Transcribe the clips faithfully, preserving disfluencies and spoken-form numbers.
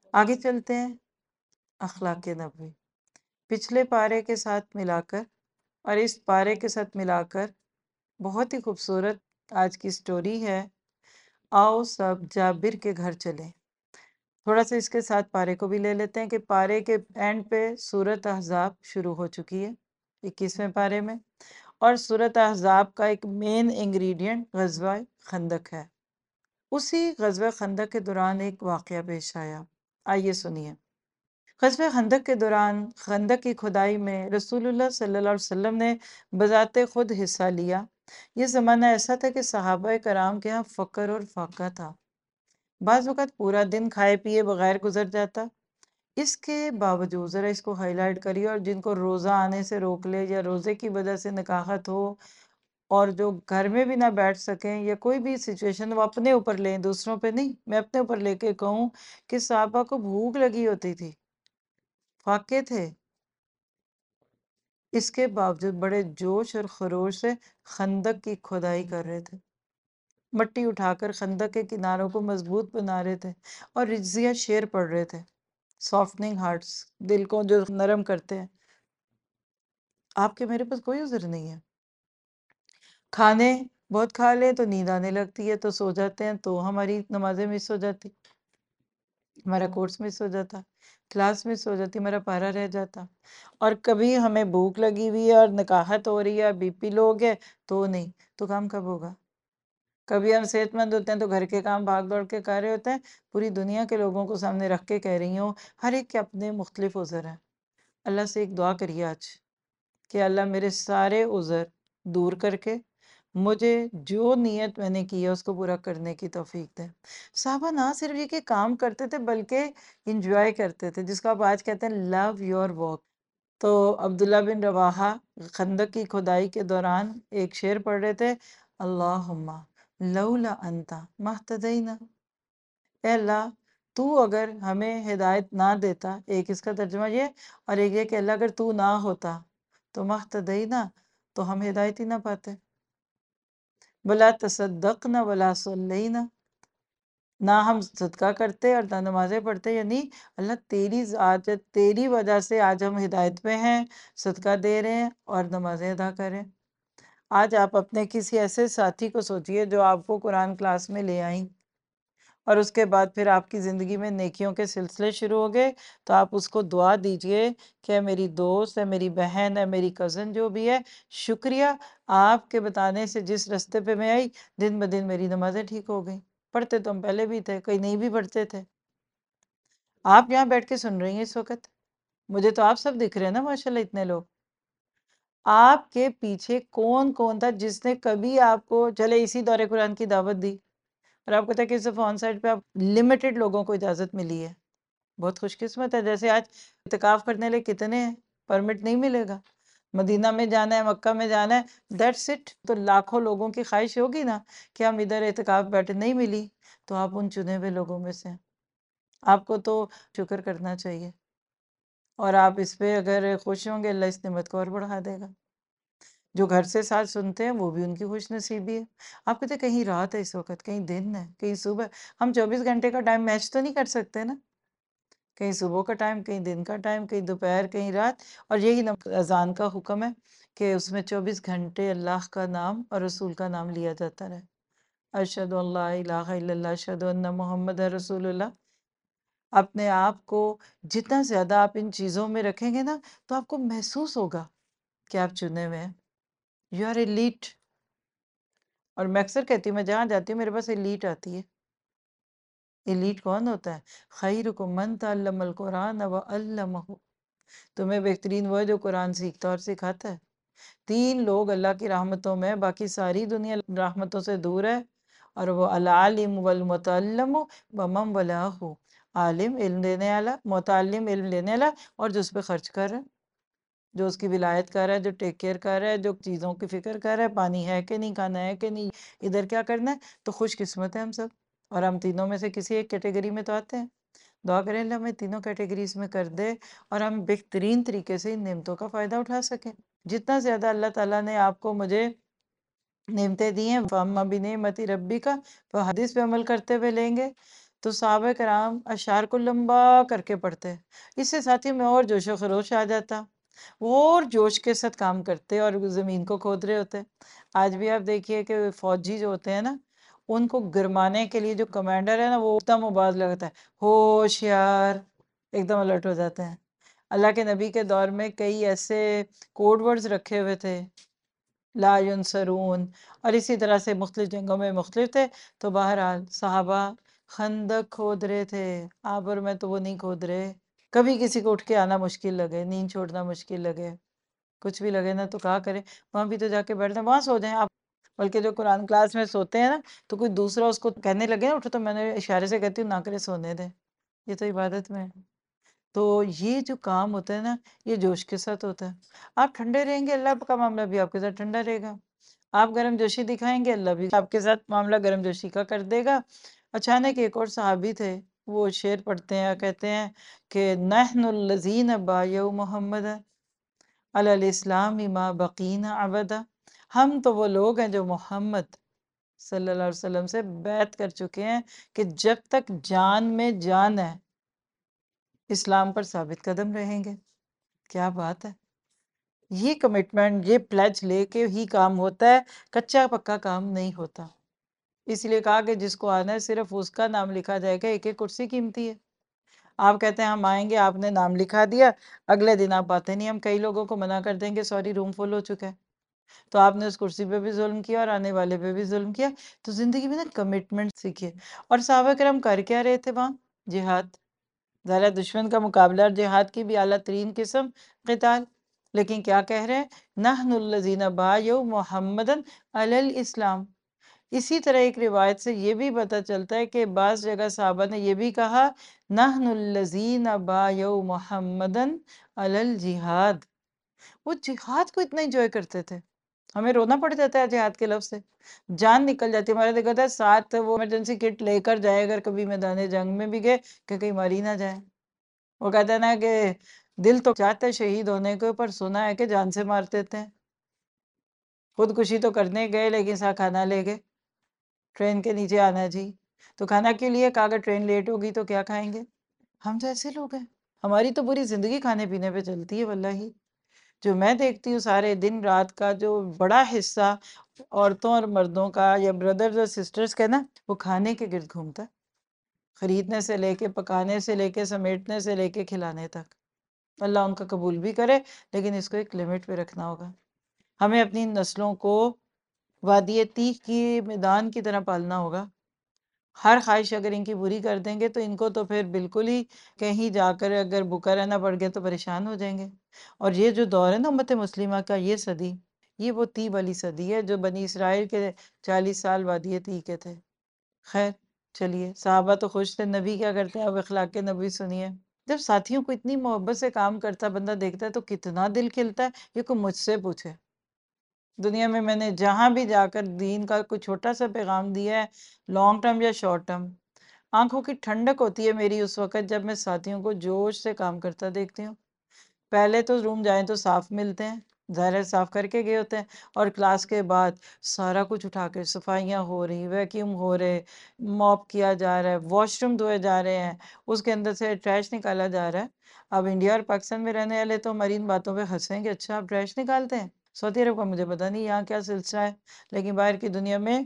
آگے چلتے ہیں اخلاق نبوی، پچھلے پارے کے ساتھ ملا کر اور اس پارے کے ساتھ ملا کر بہت ہی خوبصورت آج کی سٹوری ہے۔ آؤ سب جابر کے گھر چلیں۔ تھوڑا سا اس کے ساتھ پارے کو بھی لے لیتے ہیں کہ پارے کے اینڈ پہ سورت احزاب شروع ہو چکی ہے اکیسویں پارے میں، اور سورت احزاب کا ایک مین انگریڈینٹ غزوہ خندق ہے۔ اسی غزوہ خندق کے دوران ایک واقعہ پیش آیا، آئیے سنیے۔ غزوہ خندق کے دوران خندق کی کھدائی میں رسول اللہ صلی اللہ علیہ وسلم نے بذات خود حصہ لیا۔ یہ زمانہ ایسا تھا کہ صحابہ کرام کے ہاں فقر اور فاقہ تھا، بعض اوقات پورا دن کھائے پیے بغیر گزر جاتا۔ اس کے باوجود ذرا اس کو ہائی لائٹ کریے، اور جن کو روزہ آنے سے روک لے یا روزے کی وجہ سے نکاحت ہو اور جو گھر میں بھی نہ بیٹھ سکیں یا کوئی بھی سچویشن وہ اپنے اوپر لیں، دوسروں پہ نہیں، میں اپنے اوپر لے کے کہوں کہ صحابہ کو بھوک لگی ہوتی تھی، فاقے تھے، اس کے باوجود بڑے جوش اور خروش سے خندق کی کھدائی کر رہے تھے، مٹی اٹھا کر خندق کے کناروں کو مضبوط بنا رہے تھے اور رجزیہ شعر پڑھ رہے تھے، سافٹننگ ہارٹس، دل کو جو نرم کرتے ہیں۔ آپ کے میرے پاس کوئی عذر نہیں ہے، کھانے بہت کھا لیں تو نیند آنے لگتی ہے، تو سو جاتے ہیں تو ہماری نمازیں مس ہو جاتی، ہمارا کورس مس ہو جاتا، کلاس مس ہو جاتی، ہمارا پارا رہ جاتا، اور کبھی ہمیں بھوک لگی ہوئی ہے اور نکاحت ہو رہی ہے، بی پی لو ہو گیا تو نہیں، تو کام کب ہوگا؟ کبھی ہم صحت مند ہوتے ہیں تو گھر کے کام بھاگ دوڑ کے کر رہے ہوتے ہیں، پوری دنیا کے لوگوں کو سامنے رکھ کے کہہ رہی ہوں، ہر ایک کے اپنے مختلف عذر ہیں۔ اللہ سے ایک دعا کریے آج کہ اللہ میرے سارے عذر دور کر کے مجھے جو نیت میں نے کی ہے اس کو پورا کرنے کی توفیق دے۔ صحابہ نہ صرف یہ کہ کام کرتے تھے بلکہ انجوائے کرتے تھے، جس کو آپ آج کہتے ہیں لو یور ورک۔ تو عبداللہ بن رواحہ خندق کی کھدائی کے دوران ایک شعر پڑھ رہے تھے، اللہم لولا انتا مہتدینا، اے اللہ تو اگر ہمیں ہدایت نہ دیتا، ایک اس کا ترجمہ یہ، اور ایک یہ کہ اللہ اگر تو نہ ہوتا تو مہتدینا، تو ہم ہدایت ہی نہ پاتے، ولا تصدقنا ولا صلینا، نہ ہم صدقہ کرتے اور نہ نمازیں پڑھتے، یعنی اللہ تیری ذات، تیری وجہ سے آج ہم ہدایت پہ ہیں، صدقہ دے رہے ہیں اور نمازیں ادا کر رہے ہیں۔ آج آپ اپنے کسی ایسے ساتھی کو سوچئے جو آپ کو قرآن کلاس میں لے آئیں، اور اس کے بعد پھر آپ کی زندگی میں نیکیوں کے سلسلے شروع ہو گئے، تو آپ اس کو دعا دیجئے کہ اے میری دوست، اے میری بہن، اے میری کزن جو بھی ہے، شکریہ آپ کے بتانے سے جس رستے پہ میں آئی، دن بدن میری نمازیں ٹھیک ہو گئیں۔ پڑھتے تو ہم پہلے بھی تھے، کئی نہیں بھی پڑھتے تھے۔ آپ یہاں بیٹھ کے سن رہی ہیں اس وقت، مجھے تو آپ سب دکھ رہے ہیں نا ماشاءاللہ اتنے لوگ۔ آپ کے پیچھے کون کون تھا جس نے کبھی آپ کو چلے اسی دورے قرآن کی دعوت دی، اور آپ کو تھا کہ صرف آن سائٹ پہ آپ لمیٹڈ لوگوں کو اجازت ملی ہے؟ بہت خوش قسمت ہے۔ جیسے آج اعتکاف کرنے لئے کتنے ہیں، پرمٹ نہیں ملے گا، مدینہ میں جانا ہے، مکہ میں جانا ہے، دیٹس اٹ۔ تو لاکھوں لوگوں کی خواہش ہوگی نا کہ ہم ادھر اعتکاف بیٹھے، نہیں ملی تو آپ ان چنے ہوئے لوگوں میں سے ہیں۔ آپ کو تو شکر کرنا چاہیے، اور آپ اس پہ اگر خوش ہوں گے، اللہ اس نعمت کو اور بڑھا دے گا۔ جو گھر سے ساتھ سنتے ہیں وہ بھی ان کی خوش نصیبی ہے۔ آپ کہتے ہیں کہیں رات ہے اس وقت، کہیں دن ہے، کہیں صبح، ہم چوبیس گھنٹے کا ٹائم میچ تو نہیں کر سکتے نا، کہیں صبح کا ٹائم، کہیں دن کا ٹائم، کہیں دوپہر، کہیں رات، اور یہی اذان کا حکم ہے کہ اس میں چوبیس گھنٹے اللہ کا نام اور رسول کا نام لیا جاتا رہے۔ اشہد ان لا الہ الا اللہ، اشہد ان محمد رسول اللہ۔ اپنے آپ کو جتنا زیادہ آپ ان چیزوں میں رکھیں گے نا، تو آپ کو محسوس ہوگا کہ آپ چنے ہوئے ہیں، یو آر ایلیٹ۔ اور میں اکثر کہتی ہوں، میں جہاں جاتی ہوں میرے پاس ایلیٹ آتی ہے۔ ایلیٹ کون ہوتا ہے؟ خیرکم من تعلم القرآن وعلمہ، تمہیں بہترین وہ ہے جو قرآن سیکھتا اور سکھاتا ہے۔ تین لوگ اللہ کی رحمتوں میں، باقی ساری دنیا رحمتوں سے دور ہے، اور وہ العالم والمتعلم ومن ولاہ، عالم علم دینے والا، متعلم علم لینے والا، اور جو اس پہ خرچ کر رہا ہے، جو اس کی ولایت کر رہا ہے، جو ٹیک کیئر کر رہا ہے، جو چیزوں کی فکر کر رہا ہے، پانی ہے کہ نہیں، کھانا ہے کہ نہیں، ادھر کیا کرنا ہے۔ تو خوش قسمت ہے ہم سب، اور ہم تینوں میں سے کسی ایک کیٹیگری میں تو آتے ہیں۔ دعا کریں اللہ ہمیں تینوں کیٹیگریز میں کر دے، اور ہم بہترین طریقے سے ان نعمتوں کا فائدہ اٹھا سکیں۔ جتنا زیادہ اللہ تعالیٰ نے آپ کو مجھے نعمتیں دی ہیں، فَأَمَّا بِنِعْمَتِ رَبِّكَ، وہ حدیث پہ عمل کرتے ہوئے لیں گے تو صحابہ کرام اشعار کو لمبا کر کے پڑھتے، اس سے ساتھی میں اور جوش و خروش آ جاتا، وہ اور جوش کے ساتھ کام کرتے اور زمین کو کھود رہے ہوتے۔ آج بھی آپ دیکھیے کہ فوجی جو ہوتے ہیں نا، ان کو گرمانے کے لیے جو کمانڈر ہے نا، وہ ایک دم آواز لگاتا ہے، ہوشیار، ایک دم الرٹ ہو جاتے ہیں۔ اللہ کے نبی کے دور میں کئی ایسے کوڈ ورڈز رکھے ہوئے تھے، لا ینصرون، اور اسی طرح سے مختلف جنگوں میں مختلف تھے۔ تو بہرحال صحابہ خندق کھود رہے تھے، آپ اور میں تو وہ نہیں کھود رہے۔ کبھی کسی کو اٹھ کے آنا مشکل لگے، نیند چھوڑنا مشکل لگے، کچھ بھی لگے نا تو کہا کرے وہاں بھی تو جا کے بیٹھنا، وہاں سو جائیں آپ۔ بلکہ جو قرآن کلاس میں سوتے ہیں نا، تو کوئی دوسرا اس کو کہنے لگے نا اٹھو، تو میں نے اشارے سے کہتی ہوں نہ کرے، سونے دیں، یہ تو عبادت میں ہے۔ تو یہ جو کام ہوتا ہے نا، یہ جوش کے ساتھ ہوتا ہے۔ آپ ٹھنڈے رہیں گے، اللہ کا معاملہ بھی آپ کے ساتھ ٹھنڈا رہے گا۔ آپ گرم جوشی دکھائیں گے، اللہ بھی آپ کے ساتھ معاملہ گرم جوشی کا کر دے گا۔ اچانک ایک اور صحابی تھے، وہ شعر پڑھتے ہیں، کہتے ہیں کہ نحن الذین بایعوا محمد علی الاسلام ما بقینا ابدا، ہم تو وہ لوگ ہیں جو محمد صلی اللہ علیہ وسلم سے بیعت کر چکے ہیں کہ جب تک جان میں جان ہے اسلام پر ثابت قدم رہیں گے۔ کیا بات ہے! یہ کمٹمنٹ، یہ پلیج لے کے ہی کام ہوتا ہے، کچا پکا کام نہیں ہوتا۔ اس لیے کہا کہ جس کو آنا ہے صرف اس کا نام لکھا جائے گا، ایک ایک کرسی قیمتی ہے۔ آپ کہتے ہیں ہم آئیں گے، آپ نے نام لکھا دیا، اگلے دن آپ آتے نہیں، ہم کئی لوگوں کو منع کر دیں گے سوری روم فل ہو چکا ہے، تو آپ نے اس کرسی پہ بھی ظلم کیا اور آنے والے پہ بھی ظلم کیا۔ تو زندگی میں نا کمٹمنٹ سیکھیے۔ اور صحابہ کرام کر کیا رہے تھے وہاں؟ جہاد، ذرا دشمن کا مقابلہ، اور جہاد کی بھی اعلیٰ ترین قسم قتال۔ لیکن کیا کہہ رہے ہیں؟ نحن الذین بایعوا محمدا علی الاسلام۔ اسی طرح ایک روایت سے یہ بھی پتہ چلتا ہے کہ بعض جگہ صحابہ نے یہ بھی کہا نحن الذین بایعوا محمدا علی الجہاد۔ وہ جہاد کو اتنا انجوائے کرتے تھے، ہمیں رونا پڑ جاتا ہے جہاد کے لفظ سے، جان نکل جاتی ہے۔ ہمارا دیکھا تھا ساتھ وہ ایمرجنسی کٹ لے کر جائے، اگر کبھی میدان جنگ میں بھی گئے کہ کہیں ماری نہ جائے۔ وہ کہتے ہیں نا کہ دل تو چاہتا ہے شہید ہونے کو، پر سنا ہے کہ جان سے مار دیتے ہیں۔ خودکشی تو کرنے گئے لیکن ساتھ کھانا لے گئے، ٹرین کے نیچے آنا جی، تو کھانا کے لیے کہا اگر ٹرین لیٹ ہوگی تو کیا کھائیں گے؟ ہم تو ایسے لوگ ہیں، ہماری تو پوری زندگی کھانے پینے پہ چلتی ہے۔ واللہ جو میں دیکھتی ہوں سارے دن رات کا جو بڑا حصہ عورتوں اور مردوں کا یا بردرز اور سسٹرز کا نا، وہ کھانے کے گرد گھومتا ہے، خریدنے سے لے کے، پکانے سے لے کے، سمیٹنے سے لے کے، کھلانے تک۔ اللہ ان کا قبول بھی کرے، لیکن اس کو ایک لمٹ پہ رکھنا ہوگا۔ ہمیں اپنی نسلوں کو وادی تیغ کی میدان کی طرح پالنا ہوگا۔ ہر خواہش اگر ان کی بری کر دیں گے تو ان کو تو پھر بالکل ہی کہیں جا کر اگر بھوکا رہنا پڑ گیا تو پریشان ہو جائیں گے۔ اور یہ جو دور ہے نا امت مسلمہ کا، یہ صدی، یہ وہ تی والی صدی ہے جو بنی اسرائیل کے چالیس سال وادی تیغ کے تھے۔ خیر چلیے، صحابہ تو خوش تھے، نبی کیا کرتے ہیں؟ اب اخلاق کے نبی سنیے۔ جب ساتھیوں کو اتنی محبت سے کام کرتا بندہ دیکھتا ہے تو کتنا دل کھلتا ہے، یہ کوئی مجھ سے پوچھے۔ دنیا میں میں نے جہاں بھی جا کر دین کا کوئی چھوٹا سا پیغام دیا ہے، لانگ ٹرم یا شارٹ ٹرم، آنکھوں کی ٹھنڈک ہوتی ہے میری اس وقت جب میں ساتھیوں کو جوش سے کام کرتا دیکھتی ہوں۔ پہلے تو روم جائیں تو صاف ملتے ہیں، ظاہر ہے صاف کر کے گئے ہوتے ہیں، اور کلاس کے بعد سارا کچھ اٹھا کے صفائیاں ہو رہی، ویکیوم ہو رہے، موپ کیا جا رہا ہے، واش روم دھوئے جا رہے ہیں، اس کے اندر سے ٹریش نکالا جا رہا ہے۔ اب انڈیا اور پاکستان میں رہنے والے تو ہماری ان باتوں پہ ہنسیں گے، اچھا آپ ٹریش نکالتے ہیں؟ سعودی عرب کا مجھے پتہ نہیں یہاں کیا سلسلہ ہے، لیکن باہر کی دنیا میں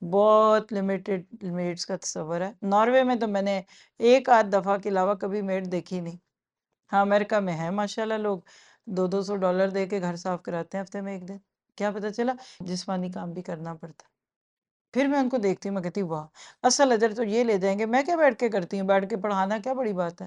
بہت لمیٹڈ میڈس کا تصور ہے۔ ناروے میں تو میں نے ایک آدھ دفعہ کے علاوہ کبھی میڈ دیکھی نہیں۔ ہاں امریکہ میں ہے ماشاءاللہ، لوگ دو دو سو ڈالر دے کے گھر صاف کراتے ہیں ہفتے میں ایک دن۔ کیا پتہ چلا جسمانی کام بھی کرنا پڑتا ہے۔ پھر میں ان کو دیکھتی ہوں، میں کہتی ہوں واہ، اصل اجر تو یہ لے جائیں گے، میں کیا بیٹھ کے کرتی ہوں، بیٹھ کے پڑھانا کیا بڑی بات ہے۔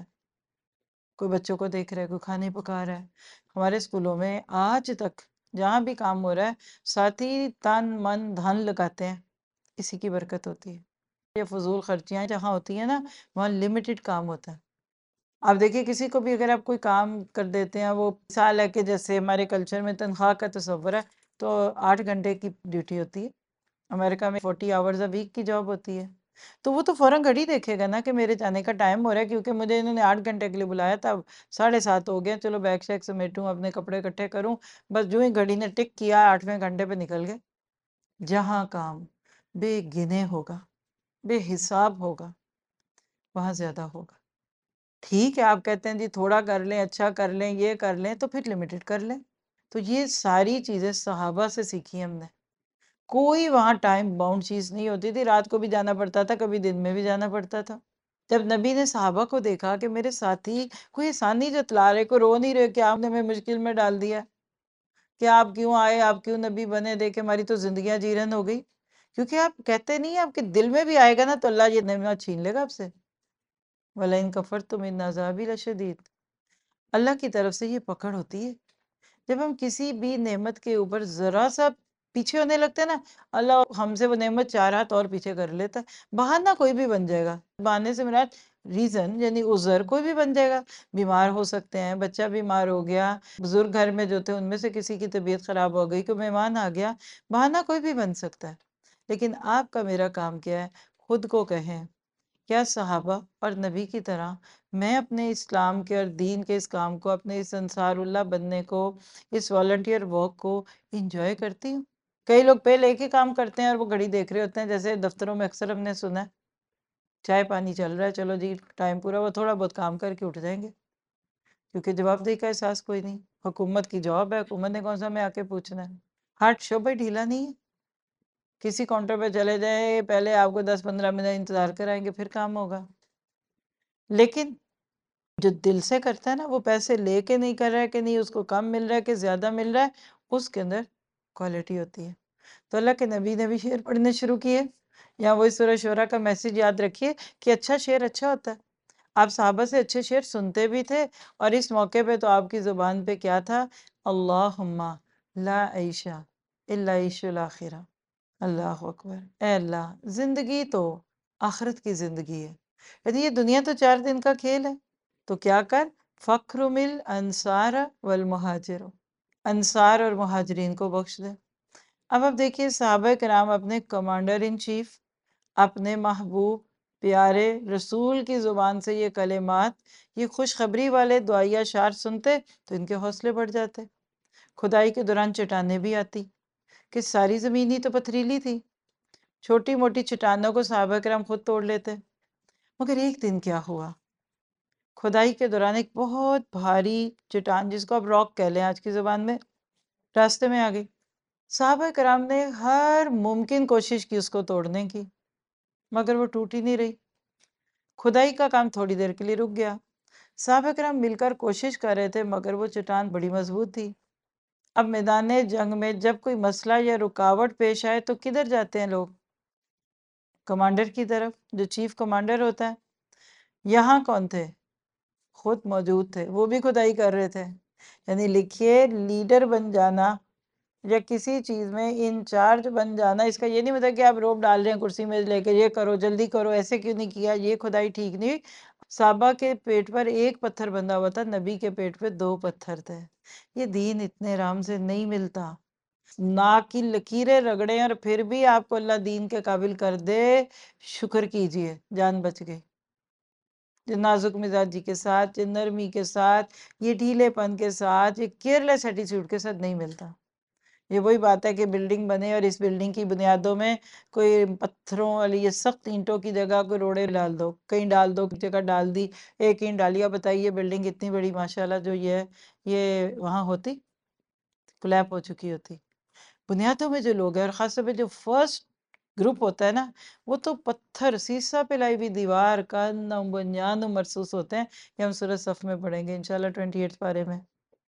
کوئی بچوں کو دیکھ رہا ہے، کوئی کھانے پکا رہا ہے۔ ہمارے اسکولوں میں آج تک جہاں بھی کام ہو رہا ہے ساتھی تن من دھن لگاتے ہیں، اسی کی برکت ہوتی ہے۔ یہ فضول خرچیاں جہاں ہوتی ہیں نا، وہاں لمیٹڈ کام ہوتا ہے۔ آپ دیکھیے کسی کو بھی اگر آپ کوئی کام کر دیتے ہیں، وہ مثال ہے کہ جیسے ہمارے کلچر میں تنخواہ کا تصور ہے تو آٹھ گھنٹے کی ڈیوٹی ہوتی ہے، امریکہ میں فورٹی آورز اے ویک کی جاب ہوتی ہے، تو وہ تو فوراً گھڑی دیکھے گا نا کہ میرے جانے کا ٹائم ہو رہا ہے، کیونکہ مجھے انہوں نے آٹھ گھنٹے کے لیے بلایا تھا، اب ساڑھے سات ہو گئے، چلو بیگ شیگ سمیٹوں، اپنے کپڑے اکٹھے کروں، بس جو ہی گھڑی نے ٹک کیا آٹھویں گھنٹے پہ نکل گئے۔ جہاں کام بے گنے ہوگا، بے حساب ہوگا، وہاں زیادہ ہوگا۔ ٹھیک ہے آپ کہتے ہیں جی تھوڑا کر لیں، اچھا کر لیں، یہ کر لیں، تو پھر لمیٹڈ کر لیں۔ تو یہ ساری چیزیں صحابہ سے سیکھی ہم نے۔ کوئی وہاں ٹائم باؤنڈ چیز نہیں ہوتی تھی، رات کو بھی جانا پڑتا تھا، کبھی دن میں بھی جانا پڑتا تھا۔ جب نبی نے صحابہ کو دیکھا کہ میرے ساتھی کوئی احسان نہیں جتلا رہے، کوئی رو نہیں رہے کہ آپ نے ہمیں مشکل میں ڈال دیا، کہ آپ کیوں آئے، آپ کیوں نبی بنے، دیکھے ہماری تو زندگیاں جیرن ہو گئی، کیونکہ آپ کہتے نہیں ہیں، آپ کے دل میں بھی آئے گا نا تو اللہ یہ نعمت چھین لے گا آپ سے۔ وَلَئِن كَفَرْتُمْ إِنَّ عَذَابِي لَشَدِيدٌ۔ اللہ کی طرف سے یہ پکڑ ہوتی ہے۔ جب ہم کسی بھی نعمت کے اوپر ذرا سا پیچھے ہونے لگتے ہیں نا، اللہ ہم سے وہ نعمت چار ہاتھ اور پیچھے کر لیتا ہے۔ بہانہ کوئی بھی بن جائے گا، بہانے سے مراد ریزن یعنی عذر کوئی بھی بن جائے گا۔ بیمار ہو سکتے ہیں، بچہ بیمار ہو گیا، بزرگ گھر میں جو تھے ان میں سے کسی کی طبیعت خراب ہو گئی، کوئی مہمان آ گیا، بہانہ کوئی بھی بن سکتا ہے۔ لیکن آپ کا میرا کام کیا ہے؟ خود کو کہیں کیا صحابہ اور نبی کی طرح میں اپنے اسلام کے اور دین کے اس کام کو، اپنے اس انصار اللہ بننے کو، اس والنٹیئر ورک کو انجوائے کرتی ہوں؟ کئی لوگ پہلے ایک ہی کام کرتے ہیں اور وہ گھڑی دیکھ رہے ہوتے ہیں، جیسے دفتروں میں اکثر ہم نے سنا ہے چائے پانی چل رہا ہے، چلو جی ٹائم پورا، وہ تھوڑا بہت کام کر کے اٹھ جائیں گے، کیونکہ جواب دہی کا احساس کوئی نہیں۔ حکومت کی جاب ہے، حکومت نے کون سا ہمیں آ کے پوچھنا ہے۔ ہاتھ شعبہ ڈھیلا نہیں ہے، کسی کاؤنٹر پہ چلے جائیں، پہلے آپ کو دس پندرہ منٹ انتظار کرائیں گے پھر کام ہوگا۔ لیکن جو دل سے کرتا ہے نا، وہ پیسے لے کے نہیں کر رہا ہے کہ نہیں اس کو کم مل رہا ہے کہ زیادہ مل رہا ہے، اس کے اندر کوالٹی ہوتی ہے۔ تو اللہ کے نبی نے بھی شعر پڑھنے شروع کیے، یا وہی سورہ شعراء کا میسج یاد رکھیے کہ اچھا شعر اچھا ہوتا ہے۔ آپ صحابہ سے اچھے شعر سنتے بھی تھے، اور اس موقع پہ تو آپ کی زبان پہ کیا تھا؟ اللہم لا عیش الا عیش الاخرہ۔ اللہ اکبر۔ اے اللہ، زندگی تو آخرت کی زندگی ہے، یعنی یہ دنیا تو چار دن کا کھیل ہے، تو کیا کر؟ فَاكْرُمِ الْأَنصَارَ وَالْمُهَاجِرُ، انصار اور مہاجرین کو بخش دے۔ اب اب دیکھیے صحابہ کرام اپنے کمانڈر ان چیف، اپنے محبوب پیارے رسول کی زبان سے یہ کلمات، یہ خوشخبری والے دعائیہ اشعار سنتے تو ان کے حوصلے بڑھ جاتے۔ کھدائی کے دوران چٹانیں بھی آتی کہ ساری زمین ہی تو پتھریلی تھی، چھوٹی موٹی چٹانوں کو صحابہ کرام خود توڑ لیتے۔ مگر ایک دن کیا ہوا؟ کھدائی کے دوران ایک بہت بھاری چٹان، جس کو آپ راک کہہ لیں آج کی زبان میں، راستے میں آ گئی۔ صحابہ کرام نے ہر ممکن کوشش کی اس کو توڑنے کی، مگر وہ ٹوٹ ہی نہیں رہی۔ کھدائی کا کام تھوڑی دیر کے لیے رک گیا، صحابہ کرام مل کر کوشش کر رہے تھے، مگر وہ چٹان بڑی مضبوط تھی۔ اب میدان جنگ میں جب کوئی مسئلہ یا رکاوٹ پیش آئے تو کدھر جاتے ہیں لوگ؟ کمانڈر کی طرف، جو چیف کمانڈر ہوتا ہے۔ یہاں کون تھے؟ خود موجود تھے، وہ بھی کھدائی کر رہے تھے۔ یعنی لکھیے، لیڈر بن جانا یا کسی چیز میں انچارج بن جانا، اس کا یہ نہیں مطلب کہ آپ روب ڈال رہے ہیں کرسی میں لے کے، یہ کرو جلدی کرو، ایسے کیوں نہیں کیا، یہ کھدائی ٹھیک نہیں۔ صحابہ کے پیٹ پر ایک پتھر بندھا ہوا تھا، نبی کے پیٹ پہ دو پتھر تھے۔ یہ دین اتنے آرام سے نہیں ملتا۔ ناک کی لکیریں رگڑیں اور پھر بھی آپ کو اللہ دین کے قابل کر دے، شکر کیجئے، جان بچ گئی۔ جو نازک مزاجی کے ساتھ، جو نرمی کے ساتھ، یہ ڈھیلے پن کے ساتھ، یہ کیئرلیس ایٹیٹیوڈ کے ساتھ نہیں ملتا۔ یہ وہی بات ہے کہ بلڈنگ بنے اور اس بلڈنگ کی بنیادوں میں کوئی پتھروں والی یہ سخت اینٹوں کی جگہ کوئی روڑے ڈال دو، کہیں ڈال دو، جگہ ڈال دی، ایک اینٹ ڈالی، اب بتائیے بلڈنگ اتنی بڑی ماشاءاللہ جو یہ ہے، یہ وہاں ہوتی، کلیپ ہو چکی ہوتی۔ بنیادوں میں جو لوگ ہیں، اور خاص طور پہ جو فرسٹ گروپ ہوتا ہے نا، وہ تو پتھر سیسا پلائی بھی دیوار کا نم بنیاد مرصوص ہوتے ہیں۔ یہ ہم سورہ صف میں پڑھیں گے انشاءاللہ ٹوئنٹی ایٹھ پارے میں۔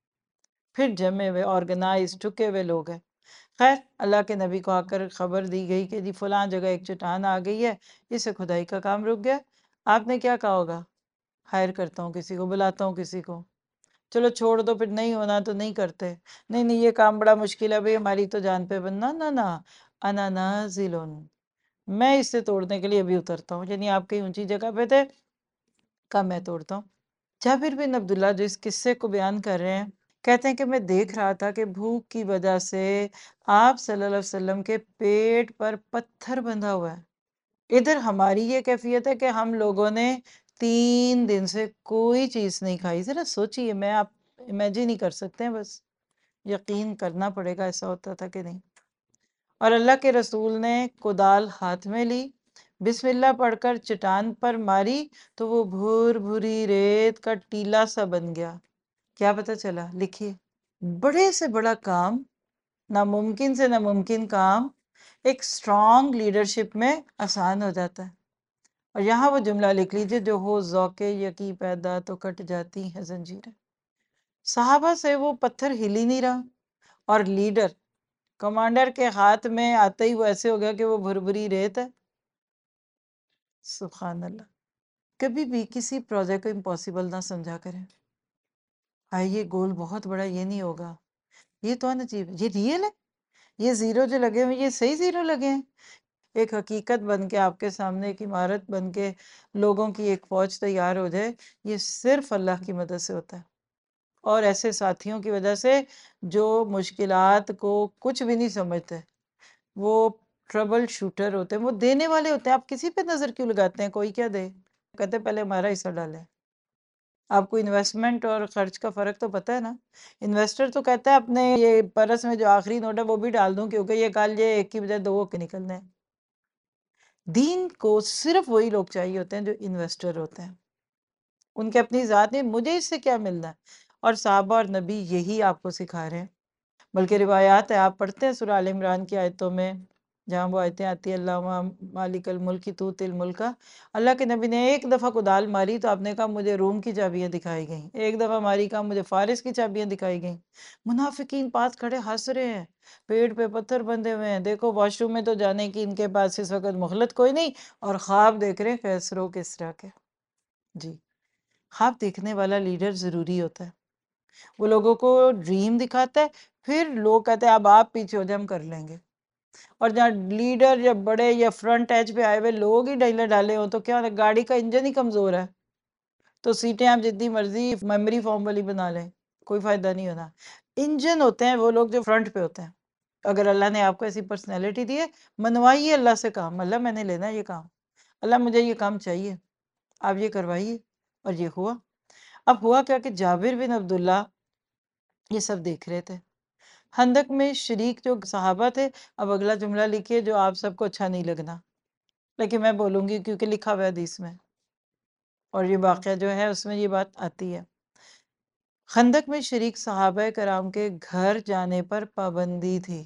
پھر جمے ہوئے آرگنائز ٹکے ہوئے لوگ ہیں۔ خیر، اللہ کے نبی کو آ کر خبر دی گئی کہ جی فلاں جگہ ایک چٹان آ گئی ہے، اس سے کھدائی کا کام رک گیا۔ آپ نے کیا کہا ہوگا؟ ہائر کرتا ہوں کسی کو، بلاتا ہوں کسی کو، چلو چھوڑ دو، پھر نہیں ہونا تو نہیں کرتے، نہیں نہیں یہ کام بڑا مشکل ہے بھئی، ہماری تو جان پہ بننا، نہ نہ انا نازلن، میں اس سے توڑنے کے لیے ابھی اترتا ہوں۔ یعنی آپ کہیں اونچی جگہ پہ تھے، کہا میں توڑتا ہوں۔ جابر بن عبداللہ جو اس قصے کو بیان کر رہے ہیں، کہتے ہیں کہ میں دیکھ رہا تھا کہ بھوک کی وجہ سے آپ صلی اللہ علیہ وسلم کے پیٹ پر پتھر بندھا ہوا ہے۔ ادھر ہماری یہ کیفیت ہے کہ ہم لوگوں نے تین دن سے کوئی چیز نہیں کھائی۔ ذرا سوچئے، میں آپ امیجن نہیں کر سکتے ہیں، بس یقین کرنا پڑے گا ایسا ہوتا تھا کہ نہیں۔ اور اللہ کے رسول نے کدال ہاتھ میں لی، بسم اللہ پڑھ کر چٹان پر ماری تو وہ بھور بھوری ریت کا ٹیلا سا بن گیا۔ کیا پتہ چلا؟ لکھیے، بڑے سے بڑا کام، ناممکن سے ناممکن کام ایک اسٹرانگ لیڈرشپ میں آسان ہو جاتا ہے۔ اور یہاں وہ جملہ لکھ لیجئے، جو ہو ذوق یقیں پیدا تو کٹ جاتی ہیں زنجیریں۔ صحابہ سے وہ پتھر ہل ہی نہیں رہا، اور لیڈر کمانڈر کے ہاتھ میں آتے ہی وہ ایسے ہو گیا کہ وہ بھربھری ریت ہے۔ سبحان اللہ۔ کبھی بھی کسی پروجیکٹ کو امپاسبل نہ سمجھا کریں۔ ہائی یہ گول بہت بڑا، یہ نہیں ہوگا، یہ تو عجیب ہے، یہ ریئل ہے، یہ زیرو جو لگے ہوئے یہ صحیح زیرو لگے ہیں۔ ایک حقیقت بن کے آپ کے سامنے، ایک عمارت بن کے لوگوں کی ایک فوج تیار ہو جائے، یہ صرف اللہ کی مدد سے ہوتا ہے، اور ایسے ساتھیوں کی وجہ سے جو مشکلات کو کچھ بھی نہیں سمجھتے، وہ ٹربل شوٹر ہوتے ہیں، وہ دینے والے ہوتے ہیں۔ آپ کسی پہ نظر کیوں لگاتے ہیں؟ کوئی کیا دے، کہتے ہیں پہلے ہمارا حصہ ڈالیں۔ آپ کو انویسٹمنٹ اور خرچ کا فرق تو پتہ ہے نا؟ انویسٹر تو کہتا ہے اپنے یہ پرس میں جو آخری نوٹ ہے وہ بھی ڈال دوں، کیونکہ یہ کل یہ ایک کی بجائے دو کے نکلنے ہیں۔ دین کو صرف وہی لوگ چاہیے ہوتے ہیں جو انویسٹر ہوتے ہیں، ان کے اپنی ذات میں مجھے اس سے کیا ملنا ہے، اور صحابہ اور نبی یہی آپ کو سکھا رہے ہیں۔ بلکہ روایات ہے، آپ پڑھتے ہیں سورہ آل عمران کی آیتوں میں، جہاں وہ آیتیں آتی ہیں اللہم مالک الملک تؤتی الملک، اللہ کے نبی نے ایک دفعہ کدال ماری تو آپ نے کہا مجھے روم کی چابیاں دکھائی گئیں، ایک دفعہ ماری کہا مجھے فارس کی چابیاں دکھائی گئیں۔ منافقین پاس کھڑے ہنس رہے ہیں، پیٹ پہ پتھر بندھے ہوئے ہیں، دیکھو واش روم میں تو جانے کی ان کے پاس اس وقت مہلت کوئی نہیں، اور خواب دیکھ رہے ہیں کیسر و کسریٰ کے۔ جی، خواب دیکھنے والا لیڈر ضروری ہوتا ہے، وہ لوگوں کو ڈریم دکھاتا ہے، پھر لوگ کہتے ہیں اب آپ پیچھے ہو جائے ہم کر لیں گے۔ اور جہاں لیڈر یا بڑے یا فرنٹ ایج پہ آئے ہوئے لوگ ہی ڈھیلے ڈالے ہوں تو کیا گاڑی کا انجن ہی کمزور ہے تو سیٹیں آپ جتنی مرضی میموری فارم والی بنا لیں، کوئی فائدہ نہیں ہونا۔ انجن ہوتے ہیں وہ لوگ جو فرنٹ پہ ہوتے ہیں۔ اگر اللہ نے آپ کو ایسی پرسنالٹی دی ہے، منوائیے اللہ سے کام، اللہ میں نے لینا ہے یہ کام، اللہ مجھے یہ کام چاہیے، آپ یہ کروائیے۔ اور یہ ہوا۔ اب ہوا کیا کہ جابر بن عبداللہ یہ سب دیکھ رہے تھے، خندق میں شریک جو صحابہ تھے۔ اب اگلا جملہ لکھیے جو آپ سب کو اچھا نہیں لگنا، لیکن میں بولوں گی کیونکہ لکھا ہوا ہے حدیث میں، اور یہ واقعہ جو ہے اس میں یہ بات آتی ہے۔ خندق میں شریک صحابہ کرام کے گھر جانے پر پابندی تھی،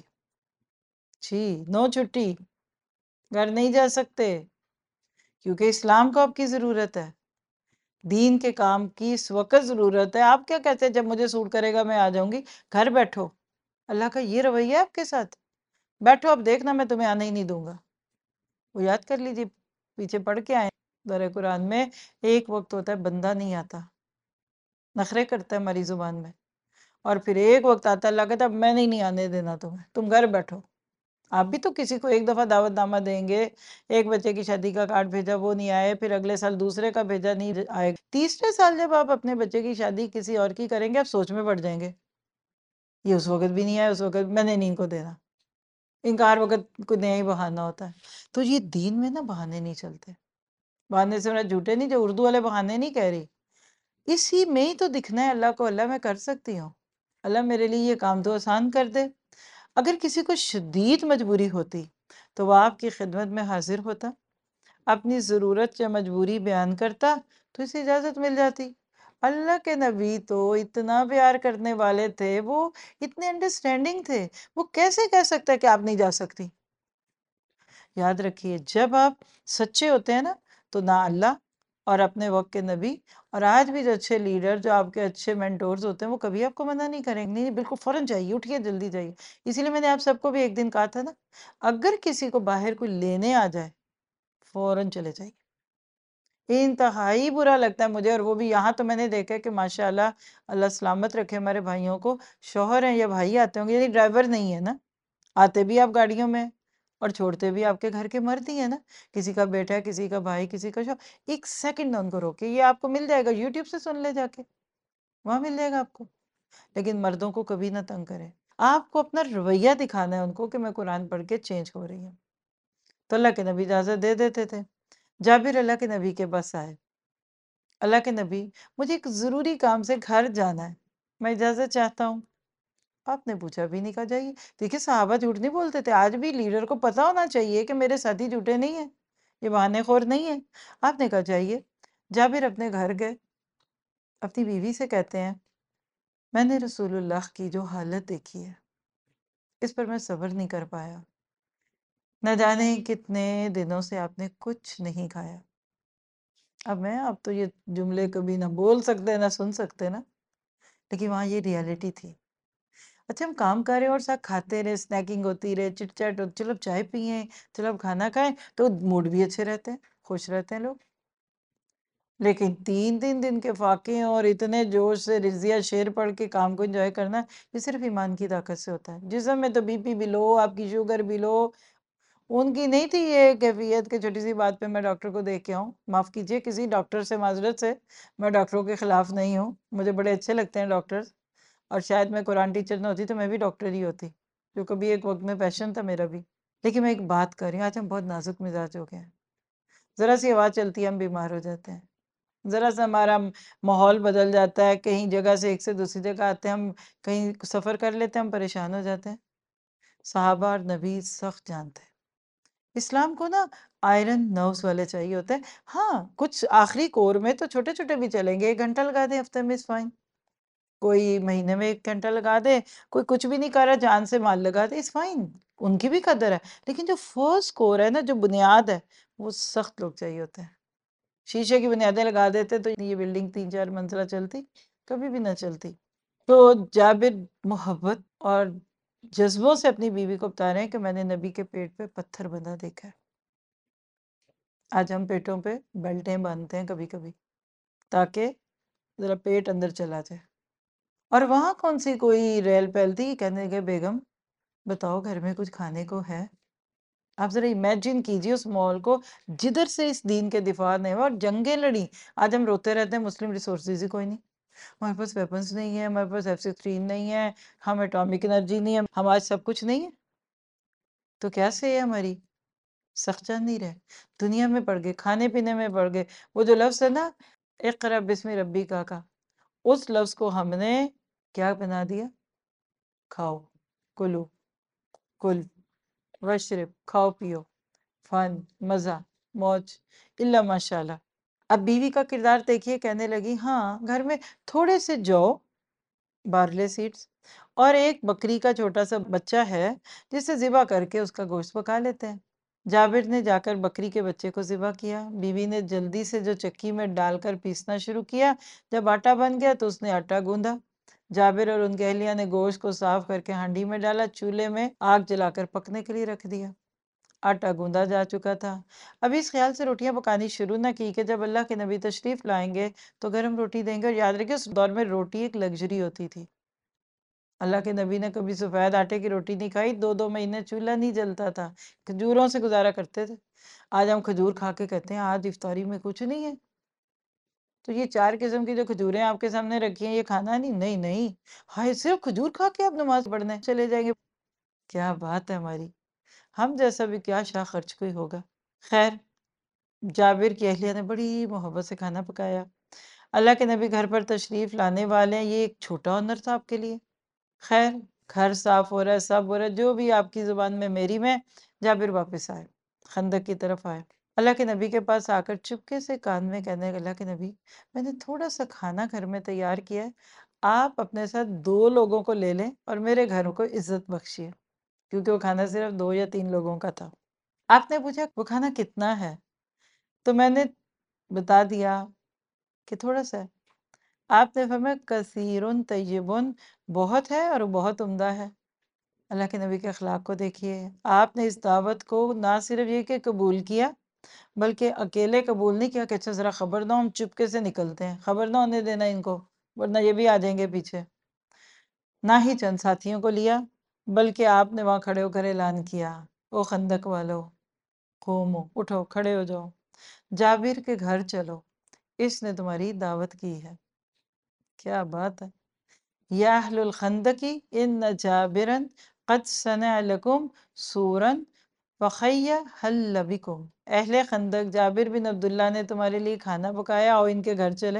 جی نو چھٹی، گھر نہیں جا سکتے، کیونکہ اسلام کو آپ کی ضرورت ہے، دین کے کام کی اس وقت ضرورت ہے۔ آپ کیا کہتے ہیں جب مجھے سوٹ کرے گا میں آ جاؤں گی، گھر بیٹھو۔ اللہ کا یہ رویہ ہے آپ کے ساتھ، بیٹھو اب دیکھنا میں تمہیں آنے ہی نہیں دوں گا۔ وہ یاد کر لیجیے، پیچھے پڑھ کے آئے درہ قرآن میں، ایک وقت ہوتا ہے بندہ نہیں آتا، نخرے کرتا ہے ہماری زبان میں، اور پھر ایک وقت آتا ہے اللہ کہتا ہے میں نہیں نہیں آنے دینا تمہیں، تم گھر بیٹھو۔ آپ بھی تو کسی کو ایک دفعہ دعوت نامہ دیں گے، ایک بچے کی شادی کا کارڈ بھیجا وہ نہیں آئے، پھر اگلے سال دوسرے کا بھیجا نہیں آئے، تیسرے سال جب آپ اپنے بچے کی شادی کسی اور کی کریں گے آپ سوچ میں پڑ جائیں گے، یہ اس وقت بھی نہیں آئے، اس وقت میں نے نہیں ان کو دینا، ان کا ہر وقت کوئی نیا ہی بہانہ ہوتا ہے۔ تو یہ دین میں نا بہانے نہیں چلتے، بہانے سے انہیں جھوٹے نہیں، جو اردو والے بہانے نہیں کہہ رہی، اسی میں ہی تو دکھنا ہے اللہ کو، اللہ میں کر سکتی ہوں، اللہ میرے لیے یہ کام تو آسان کر دے۔ اگر کسی کو شدید مجبوری ہوتی تو وہ آپ کی خدمت میں حاضر ہوتا، اپنی ضرورت یا مجبوری بیان کرتا تو اسے اجازت مل جاتی۔ اللہ کے نبی تو اتنا پیار کرنے والے تھے، وہ اتنے انڈرسٹینڈنگ تھے، وہ کیسے کہہ سکتا ہے کہ آپ نہیں جا سکتی؟ یاد رکھیے جب آپ سچے ہوتے ہیں نا تو نہ اللہ اور اپنے وقت کے نبی اور آج بھی جو اچھے لیڈر جو آپ کے اچھے مینٹورز ہوتے ہیں وہ کبھی آپ کو منع نہیں کریں گے، نہیں بالکل فوراً چاہیے، اٹھیے جلدی جائیے۔ اسی لیے میں نے آپ سب کو بھی ایک دن کہا تھا نا، اگر کسی کو باہر کوئی لینے آ جائے فوراً چلے جائیے۔ انتہائی برا لگتا ہے مجھے، اور وہ بھی یہاں تو میں نے دیکھا کہ ماشاءاللہ اللہ سلامت رکھے ہمارے بھائیوں کو، شوہر ہیں یا بھائی آتے ہوں گے، یعنی ڈرائیور نہیں ہے نا، آتے بھی آپ گاڑیوں میں اور چھوڑتے بھی آپ کے گھر کے مرد ہی ہیں نا، کسی کا بیٹا ہے، کسی کا بھائی، کسی کا شوہر، ایک سیکنڈ نہ ان کو روکے، یہ آپ کو مل جائے گا یوٹیوب سے سن لے جا کے، وہاں مل جائے گا آپ کو، لیکن مردوں کو کبھی نہ تنگ کرے۔ آپ کو اپنا رویہ دکھانا ہے ان کو کہ میں قرآن پڑھ کے چینج ہو رہی ہوں، تو اللہ کے نبی اجازت دے دیتے تھے۔ جابر اللہ کے نبی کے پاس آئے، اللہ کے نبی مجھے ایک ضروری کام سے گھر جانا ہے، میں اجازت چاہتا ہوں۔ آپ نے پوچھا بھی نہیں، کہا جائیے۔ دیکھیے صحابہ جھوٹ نہیں بولتے تھے، آج بھی لیڈر کو پتا ہونا چاہیے کہ میرے ساتھی جھوٹے نہیں ہیں، یہ بہانے خور نہیں ہے۔ آپ نے کہا چاہیے۔ جابر اپنے گھر گئے، اپنی بیوی سے کہتے ہیں میں نے رسول اللہ کی جو حالت دیکھی ہے اس پر میں صبر نہیں کر پایا، نہ جانے کتنے دنوں سے آپ نے کچھ نہیں کھایا۔ اب میں اب تو یہ جملے کبھی نہ بول سکتے نہ سن سکتے نا، لیکن وہاں یہ ریالٹی تھی۔ اچھا ہم کام کر رہے اور ساتھ کھاتے رہے، سنیکنگ ہوتی رہے، چٹ چیٹ ہو، چلو چائے پئیں، چلو اب کھانا کھائیں، تو موڈ بھی اچھے رہتے ہیں، خوش رہتے ہیں لوگ۔ لیکن تین تین دن کے فاقے اور اتنے جوش سے رضیہ شعر پڑھ کے کام کو انجوائے کرنا، یہ صرف ایمان کی طاقت سے ہوتا ہے۔ جسم میں تو بی پی بھی لو، آپ کی شوگر بھی لو، ان کی نہیں تھی یہ کیفیت کہ چھوٹی سی بات پہ میں ڈاکٹر کو دیکھ کے آؤں۔ معاف کیجئے کسی ڈاکٹر سے معذرت سے، میں ڈاکٹروں کے خلاف نہیں ہوں، مجھے بڑے اچھے لگتے ہیں ڈاکٹرز، اور شاید میں قرآن ٹیچر نہ ہوتی تو میں بھی ڈاکٹر ہی ہوتی، جو کبھی ایک وقت میں پیشن تھا میرا بھی۔ لیکن میں ایک بات کر رہی ہوں، آج ہم بہت نازک مزاج ہو گئے ہیں، ذرا سی آواز چلتی ہے ہم بیمار ہو جاتے ہیں، ذرا سا ہمارا ماحول بدل جاتا ہے، کہیں جگہ سے ایک سے دوسری جگہ آتے ہیں، ہم کہیں سفر کر لیتے ہیں، ہم پریشان ہو جاتے ہیں۔ صحابہ اور نبی سخت جانتے ہیں اسلام کو نا، آئرن نروز والے چاہیے ہوتے ہیں۔ ہاں کچھ آخری کور میں تو چھوٹے چھوٹے بھی چلیں گے، ایک گھنٹہ لگا دیں ہفتے میں، اس فائن۔ کوئی مہینے میں ایک گھنٹہ لگا دے، کوئی کچھ بھی نہیں کر رہا جان سے مال لگا دے، اس فائن، ان کی بھی قدر ہے۔ لیکن جو فرسٹ کور ہے نا، جو بنیاد ہے، وہ سخت لوگ چاہیے ہوتے ہیں۔ شیشے کی بنیادیں لگا دیتے تو یہ بلڈنگ تین چار منزلہ چلتی؟ کبھی بھی نہ چلتی۔ تو جابر محبت اور جذبوں سے اپنی بیوی کو بتا رہے ہیں کہ میں نے نبی کے پیٹ پہ پتھر بندھا دیکھا ہے۔ آج ہم پیٹوں پہ بیلٹیں باندھتے ہیں کبھی کبھی تاکہ ذرا پیٹ اندر چلا جائے، اور وہاں کون سی کوئی ریل پیل تھی کہنے لگے بیگم بتاؤ گھر میں کچھ کھانے کو ہے؟ آپ ذرا امیجن کیجئے اس ماحول کو جدھر سے اس دین کے دفاع نے اور جنگیں لڑی۔ آج ہم روتے رہتے ہیں مسلم ریسورسز ہی کوئی نہیں، ہمارے پاس ویپنز نہیں ہیں، ہمارے پاس ایف سکسٹین نہیں ہے، ہم اٹامک انرجی نہیں ہے، ہمارے سب کچھ نہیں ہے، تو کیا سے ہے ہماری؟ سخت جان نہیں رہے، دنیا میں پڑ گئے، کھانے پینے میں پڑ گئے۔ وہ جو لفظ ہے نا اقرا بسم ربی کا کا، اس لفظ کو ہم نے کیا بنا دیا؟ کھاؤ، کلو، کل، وشرب، کھاؤ پیو، فن، مزہ، موج، اللہ ماشاءاللہ۔ اب بیوی کا کردار دیکھیے، کہنے لگی ہاں گھر میں تھوڑے سے جو بارلے سیڈز اور ایک بکری کا چھوٹا سا بچہ ہے جسے ذبح کر کے اس کا گوشت پکا لیتے ہیں۔ جابر نے جا کر بکری کے بچے کو ذبح کیا، بیوی نے جلدی سے جو چکی میں ڈال کر پیسنا شروع کیا، جب آٹا بن گیا تو اس نے آٹا گوندھا۔ جابر اور ان کی اہلیہ نے گوشت کو صاف کر کے ہانڈی میں ڈالا، چولہے میں آگ جلا کر پکنے کے لیے رکھ دیا۔ آٹا گوندا جا چکا تھا۔ ابھی اس خیال سے روٹیاں پکانی شروع نہ کی کہ جب اللہ کے نبی تشریف لائیں گے تو گرم روٹی دیں گے، اور یاد رکھیں اس دور میں روٹی ایک لگژری ہوتی تھی۔ اللہ کے نبی نے کبھی سفید آٹے کی روٹی نہیں کھائی، دو دو مہینے چولہا نہیں جلتا تھا، کھجوروں سے گزارا کرتے تھے۔ آج ہم کھجور کھا کے کہتے ہیں آج افطاری میں کچھ نہیں ہے، تو یہ چار قسم کی جو کھجوریں آپ کے سامنے رکھی ہیں یہ کھانا نہیں؟ نہیں نہیں، ہائے صرف کھجور کھا کے آپ نماز پڑھنے چلے جائیں گے؟ کیا بات ہے ہماری، ہم جیسا بھی کیا شاہ خرچ کوئی ہوگا۔ خیر، جابر کی اہلیہ نے بڑی محبت سے کھانا پکایا۔ اللہ کے نبی گھر پر تشریف لانے والے ہیں، یہ ایک چھوٹا آنر تھا آپ کے لیے۔ خیر، گھر صاف ہو رہا ہے، سب ہو رہا ہے، جو بھی آپ کی زبان میں میری میں۔ جابر واپس آئے، خندق کی طرف آئے، اللہ کے نبی کے پاس آ کر چپکے سے کان میں کہنے لگے اللہ کے نبی میں نے تھوڑا سا کھانا گھر میں تیار کیا ہے، آپ اپنے ساتھ دو لوگوں کو لے لیں اور میرے گھر کو عزت بخشیے، کیونکہ وہ کھانا صرف دو یا تین لوگوں کا تھا۔ آپ نے پوچھا وہ کھانا کتنا ہے، تو میں نے بتا دیا کہ تھوڑا سا ہے۔ آپ نے فرمایا کثیرن طیبن، بہت ہے اور بہت عمدہ ہے۔ اللہ کے نبی کے اخلاق کو دیکھیے، آپ نے اس دعوت کو نہ صرف یہ کہ قبول کیا بلکہ اکیلے قبول نہیں کیا کہ اچھا ذرا خبر نہ، ہم چپکے سے نکلتے ہیں، خبر نہ ہونے دینا ان کو ورنہ یہ بھی آ جائیں گے پیچھے۔ نہ ہی چند ساتھیوں کو لیا بلکہ آپ نے وہاں کھڑے ہو کر اعلان کیا او خندق والو قومو، اٹھو کھڑے ہو جاؤ، جابر کے گھر چلو، اس نے تمہاری دعوت کی ہے۔ کیا بات ہے، یا اہل الخندق ان جابرا قد صنع لکم سورا فخی حل بکم، اہل خندق جابر بن عبداللہ نے تمہارے لیے کھانا پکایا، اور ان کے گھر چلے۔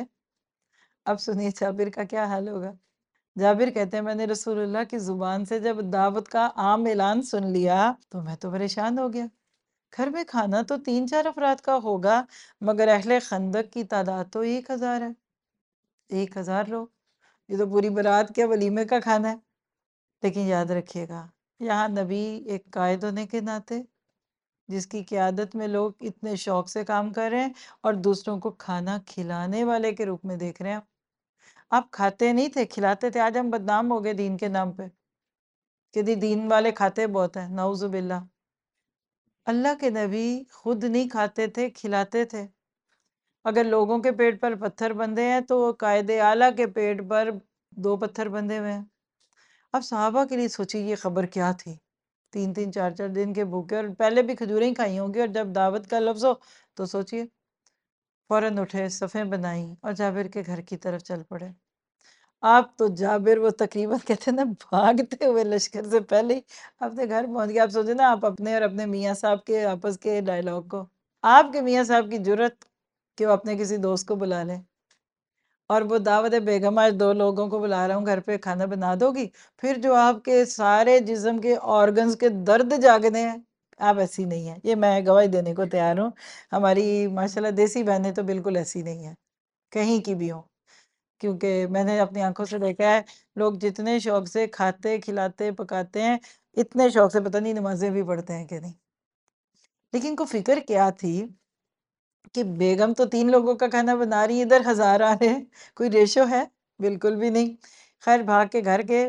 اب سنیے جابر کا کیا حال ہوگا۔ جابر کہتے ہیں میں نے رسول اللہ کی زبان سے جب دعوت کا عام اعلان سن لیا تو میں تو پریشان ہو گیا، گھر میں کھانا تو تین چار افراد کا ہوگا، مگر اہل خندق کی تعداد تو ایک ہزار ہے، ایک ہزار لوگ، یہ تو پوری برات کے ولیمے کا کھانا ہے۔ لیکن یاد رکھیے گا، یہاں نبی ایک قائد ہونے کے ناطے، جس کی قیادت میں لوگ اتنے شوق سے کام کر رہے ہیں اور دوسروں کو کھانا کھلانے والے کے روپ میں دیکھ رہے ہیں۔ آپ کھاتے نہیں تھے، کھلاتے تھے۔ آج ہم بدنام ہو گئے دین کے نام پہ کہ دی دین والے کھاتے بہت ہیں، نعوذ باللہ۔ اللہ کے نبی خود نہیں کھاتے تھے، کھلاتے تھے۔ اگر لوگوں کے پیٹ پر پتھر بندھے ہیں تو قائد اعلیٰ کے پیٹ پر دو پتھر بندھے ہوئے ہیں۔ اب صحابہ کے لیے سوچیے یہ خبر کیا تھی، تین تین چار چار دن کے بھوکے، اور پہلے بھی کھجوریں کھائی ہوں گی، اور جب دعوت کا لفظ ہو تو سوچیے، فوراً اٹھے، صفیں بنائیں اور جابر کے گھر کی طرف چل پڑے۔ آپ تو جابر وہ تقریباً کہتے ہیں نا بھاگتے ہوئے لشکر سے پہلے ہی اپنے گھر پہنچ گیا۔ آپ سوچیں نا، آپ اپنے اور اپنے میاں صاحب کے آپس کے ڈائلاگ کو، آپ کے میاں صاحب کی جرت کہ وہ اپنے کسی دوست کو بلا لیں، اور وہ دعوت بیگم آج دو لوگوں کو بلا رہا ہوں گھر پہ، کھانا بنا دو گی؟ پھر جو آپ کے سارے جسم کے آرگنز کے درد جاگنے ہیں، آپ ایسی نہیں ہیں۔ یہ میں گواہی دینے کو تیار ہوں، ہماری ماشاءاللہ دیسی بہنیں تو بالکل ایسی نہیں ہیں، کہیں کی بھی ہوں، کیونکہ میں نے اپنی آنکھوں سے دیکھا ہے لوگ جتنے شوق سے کھاتے کھلاتے پکاتے ہیں، اتنے شوق سے پتہ نہیں نمازیں بھی پڑھتے ہیں کہ نہیں۔ لیکن ان کو فکر کیا تھی کہ بیگم تو تین لوگوں کا کھانا بنا رہی، ادھر ہزار آ رہے ہیں، کوئی ریشو ہے؟ بالکل بھی نہیں۔ خیر بھاگ کے گھر کے،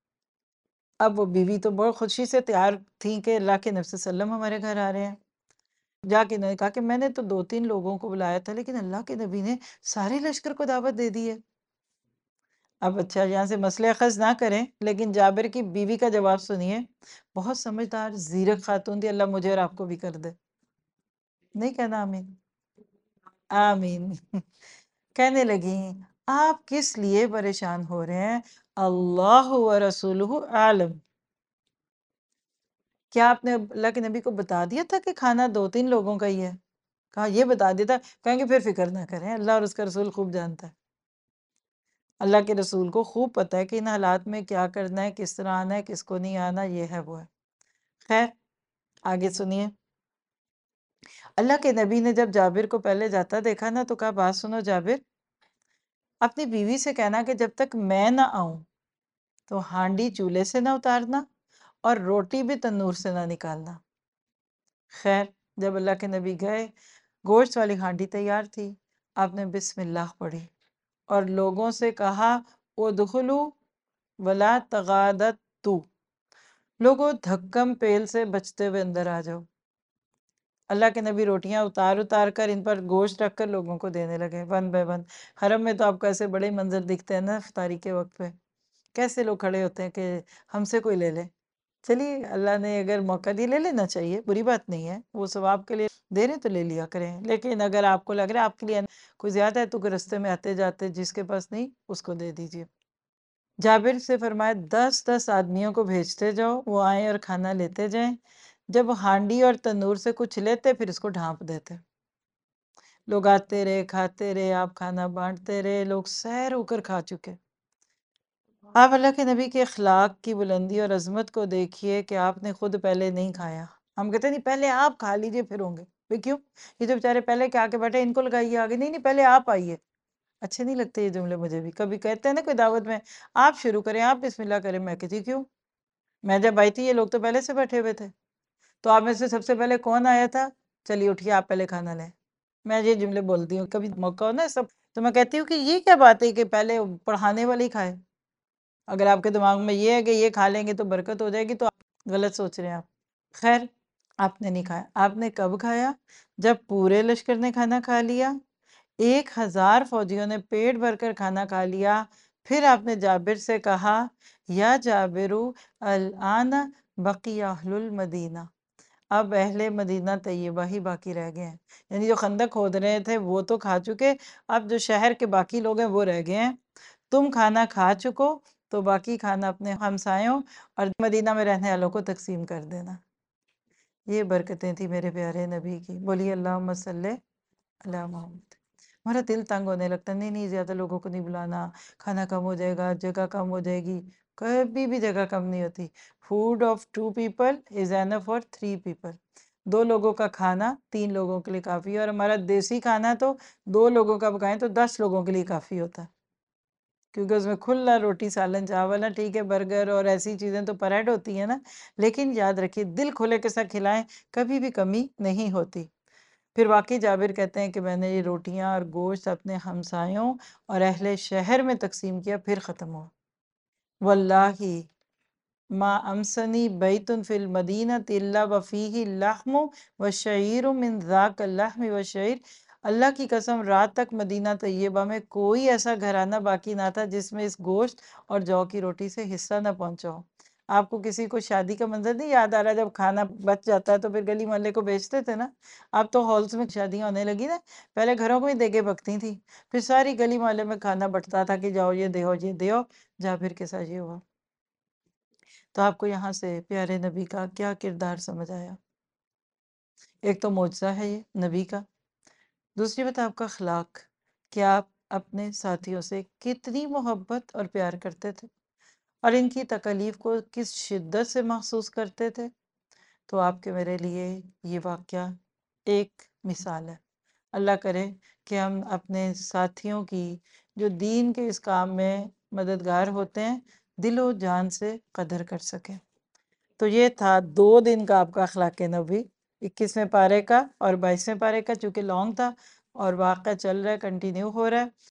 اب وہ بیوی تو بہت خوشی سے تیار تھیں کہ اللہ کے نبی صلی اللہ علیہ وسلم ہمارے گھر آ رہے ہیں۔ جا کے انہوں نے کہا کہ میں نے تو دو تین لوگوں کو بلایا تھا، لیکن اللہ کے نبی نے سارے لشکر کو دعوت دے دی ہے۔ اب اچھا یہاں سے مسئلہ اخذ نہ کریں، لیکن جابر کی بیوی کا جواب سنیے، بہت سمجھدار زیرک خاتون تھی، اللہ مجھے اور آپ کو بھی کر دے۔ نہیں کہنا آمین؟ آمین۔ کہنے لگی، آپ کس لیے پریشان ہو رہے ہیں؟ اللہ و رسولہ عالم۔ کیا آپ نے اللہ کے نبی کو بتا دیا تھا کہ کھانا دو تین لوگوں کا ہی ہے؟ کہا یہ بتا دیا تھا۔ کہیں گے پھر فکر نہ کریں، اللہ اور اس کا رسول خوب جانتا ہے۔ اللہ کے رسول کو خوب پتہ ہے کہ ان حالات میں کیا کرنا ہے، کس طرح آنا ہے، کس کو نہیں آنا، یہ ہے وہ ہے۔ خیر آگے سنیے، اللہ کے نبی نے جب جابر کو پہلے جاتا دیکھا نا تو کہا، بات سنو جابر، اپنی بیوی سے کہنا کہ جب تک میں نہ آؤں تو ہانڈی چولہے سے نہ اتارنا اور روٹی بھی تنور سے نہ نکالنا۔ خیر جب اللہ کے نبی گئے، گوشت والی ہانڈی تیار تھی، آپ نے بسم اللہ پڑھی اور لوگوں سے کہا، ادخلوا ولا تغادتوا، لوگوں دھکم پیل سے بچتے ہوئے اندر آ جاؤ۔ اللہ کے نبی روٹیاں اتار اتار کر ان پر گوشت رکھ کر لوگوں کو دینے لگے، ون بائی ون۔ حرم میں تو آپ کو ایسے بڑے منظر دکھتے ہیں نا افطاری کے وقت پہ، کیسے لوگ کھڑے ہوتے ہیں کہ ہم سے کوئی لے لے۔ چلیے اللہ نے اگر موقع دی، لے لینا چاہیے، بری بات نہیں ہے، وہ ثواب کے لیے دے رہے تو لے لیا کریں، لیکن اگر آپ کو لگ رہا ہے آپ کے لیے کوئی زیادہ ہے تو کوئی رستے میں آتے جاتے جس کے پاس نہیں اس کو دے دیجیے۔ جابر سے فرمایا، دس دس آدمیوں کو بھیجتے جاؤ، وہ آئیں اور کھانا لیتے جائیں، جب وہ ہانڈی اور تنور سے کچھ لیتے پھر اس کو ڈھانپ دیتے۔ لوگ آتے رہے، کھاتے رہے، آپ کھانا بانٹتے رہے، لوگ سیر ہو کر کھا چکے۔ آپ اللہ کے نبی کے اخلاق کی بلندی اور عظمت کو دیکھیے کہ آپ نے خود پہلے نہیں کھایا۔ ہم کہتے ہیں نہیں پہلے آپ کھا لیجئے پھر ہوں گے، بھئی کیوں؟ یہ تو بیچارے پہلے کے آ کے بیٹھے، ان کو لگائیے آگے۔ نہیں نہیں پہلے آپ آئیے۔ اچھے نہیں لگتے یہ جملے مجھے بھی، کبھی کہتے ہیں نا کوئی دعوت میں، آپ شروع کریں، آپ بسم اللہ کریں، میں کہتی کیوں؟ میں جب آئی تھی یہ لوگ تو پہلے سے بیٹھے ہوئے تھے، تو آپ میں سے سب سے پہلے کون آیا تھا؟ چلیے اٹھیے آپ پہلے کھانا لیں۔ میں یہ جملے بولتی ہوں، کبھی موقع ہو نا سب تو میں کہتی ہوں کہ یہ کیا بات ہے کہ پہلے پڑھانے والے ہی کھائے؟ اگر آپ کے دماغ میں یہ ہے کہ یہ کھا لیں گے تو برکت ہو جائے گی تو آپ غلط سوچ رہے ہیں آپ۔ خیر آپ نے نہیں کھایا۔ آپ نے کب کھایا؟ جب پورے لشکر نے کھانا کھا لیا، ایک ہزار فوجیوں نے پیٹ بھر کر کھانا کھا لیا، پھر آپ نے جابر سے کہا، یا جابرو الآن بقی اہل المدینہ، اب اہل مدینہ طیبہ ہی باقی رہ گئے ہیں، یعنی جو خندق کھود رہے تھے وہ تو کھا چکے، اب جو شہر کے باقی لوگ ہیں وہ رہ گئے ہیں، تم کھانا کھا چکو تو باقی کھانا اپنے ہمسایوں اور مدینہ میں رہنے والوں کو تقسیم کر دینا۔ یہ برکتیں تھی میرے پیارے نبی کی، بولیے اللہم صلی علی محمد۔ ہمارا دل تنگ ہونے لگتا ہے، نہیں نہیں زیادہ لوگوں کو نہیں بلانا، کھانا کم ہو جائے گا، جگہ کم ہو جائے گی، کبھی بھی جگہ کم نہیں ہوتی۔ Food of two people is enough for three people. دو لوگوں کا کھانا تین لوگوں کے لیے کافی ہے، اور ہمارا دیسی کھانا تو دو لوگوں کا پکائیں تو دس لوگوں کے لیے کافی ہوتا ہے، کیونکہ اس میں کھلا روٹی سالن چاول ہے، ٹھیک ہے برگر اور ایسی چیزیں تو پریڈ ہوتی ہیں نا، لیکن یاد رکھیے دل کھلے کے ساتھ کھلائیں، کبھی بھی کمی نہیں ہوتی۔ پھر واقعی جابر کہتے ہیں کہ میں نے یہ روٹیاں اور گوشت اپنے ہمسایوں اور اہل شہر میں تقسیم کیا، پھر ختم ہوا۔ واللہ ما امسنی بیت فی المدینہ الا وفیہ اللحم والشعیر من ذاک اللحم والشعیر، اللہ کی قسم رات تک مدینہ طیبہ میں کوئی ایسا گھرانہ باقی نہ تھا جس میں اس گوشت اور جو کی روٹی سے حصہ نہ پہنچا ہو۔ آپ کو کسی کو شادی کا منظر نہیں یاد آ رہا جب کھانا بچ جاتا ہے تو پھر گلی محلے کو بیچتے تھے نا؟ اب تو ہالس میں شادیاں ہونے لگی نا، پہلے گھروں میں ہی دیگیں پکتی تھیں، پھر ساری گلی محلے میں کھانا بٹتا تھا کہ جاؤ یہ دیو یہ دیو۔ جابر کے ساتھ یہ ہوا۔ تو آپ کو یہاں سے پیارے نبی کا کیا کردار سمجھ آیا؟ ایک تو معجزہ ہے یہ نبی کا، دوسری بات آپ کا اخلاق، کہ آپ اپنے ساتھیوں سے کتنی محبت اور پیار کرتے تھے اور ان کی تکلیف کو کس شدت سے محسوس کرتے تھے۔ تو آپ کے میرے لیے یہ واقعہ ایک مثال ہے۔ اللہ کرے کہ ہم اپنے ساتھیوں کی جو دین کے اس کام میں مددگار ہوتے ہیں دل و جان سے قدر کر سکیں۔ تو یہ تھا دو دن کا آپ کا اخلاق نبی، اکیسویں پارے کا اور بائیسویں پارے کا، چونکہ لانگ تھا اور واقعہ چل رہا ہے، کنٹینیو ہو رہا ہے۔